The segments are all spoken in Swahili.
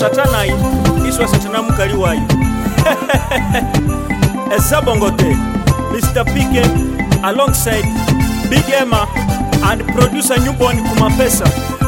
satana iswa satana mukali wayo. Ezabongote, Mr. Pike alongside Big Emma and producer Newborn Kumapesa.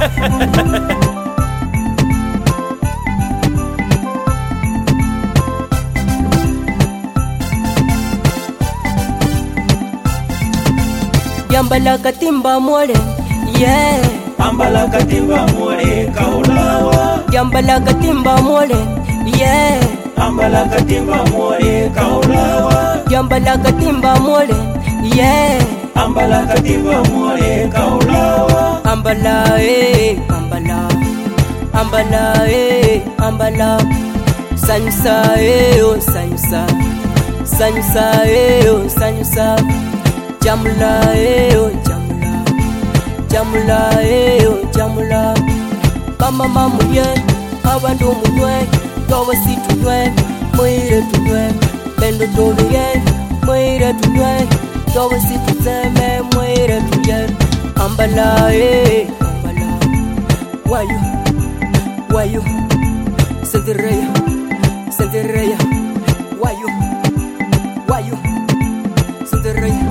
Yambala katimba mwole, yeah. Ambala katimba mwole kaulawa. Yambala katimba mwole, yeah. Ambala katimba mwole kaulawa. Yambala katimba mwole, yeah. Ambala katimba mwole kaulawa. Ambala ambala. Ambala ambala. Sansa oh sansa. Sansa oh sansa. Jamula oh jamula. Jamula oh jamula. Kama mamuye abantu munywe towe situnywe mwire tunywe bendo towe mwire tunywe towe situzeme mwire tuye. Ambala ambala. Why you Cinderella why you Cinderella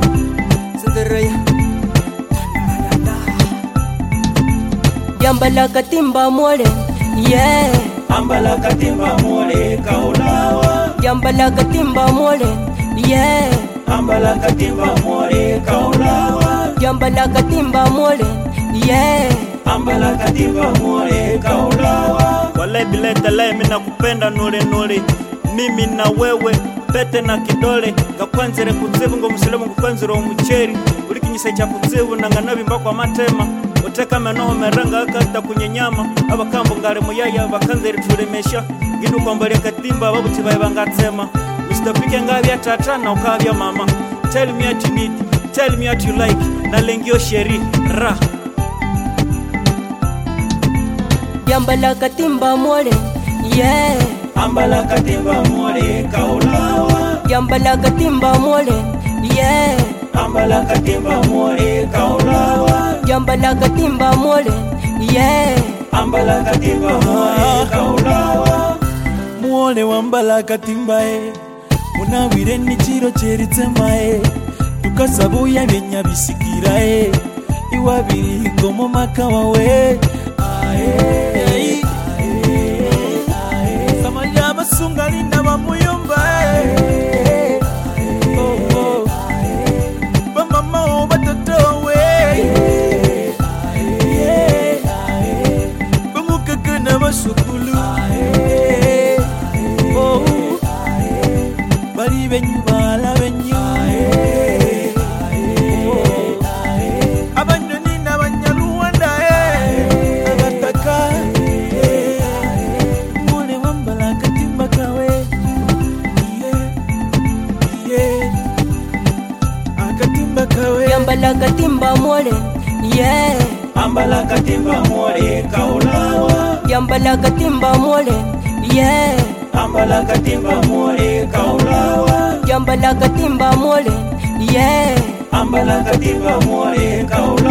Yambala katimba mwole, yeah. Ambala katimba mwole kaulawa. Yambala katimba mwole, yeah. Ambala katimba mwole kaulawa. Yambala katimba mwole, yeah. Ambala katimba mwole kaulawa. Wale bilete le mina kupenda nuri mimi na wewe pete na kidole gakwanzire kutsibu ngo musilemu ngukwanzire umucheri ulikinyisa cha kutsibu nanganabi mbako amatema uteka meno meranga akata kunyenyama abakambo ngare muyaya bakanzire turemesha gindu kwambale katimba babuti baye bangatsema. Mr. Pike ngabya tata na ukabya mama. Tell me what you need, tell me what you like, na lengio sheri ra. Yambala katimba mwole, yeah. Ambala katimba mwole kaulawa. Yambala katimba mwole, yeah. Ambala katimba mwole kaulawa. Yambala katimba mwole, yeah. Ambala katimba mwole kaulawa. Mwole wambala katimba munawire nichiro cheritema tukasabuya benya bisikira iwabiri gomo maka wawe samanya basungali nabamuyomba bamama batatowe bamukaka nabasukulu bali benyu bala benyu abanyoni n'abanyaruwanda agataka mwole wambala katimba kawe akatimba kawe. Yambala katimba mwole, yeah. Ambala katimba mwole kaulawa. Yambala katimba mwole, yeah. Ambala katimba mwole kaulawa. Yambala katimba mwole, yeah. Ambala katimba mwole kaulawa.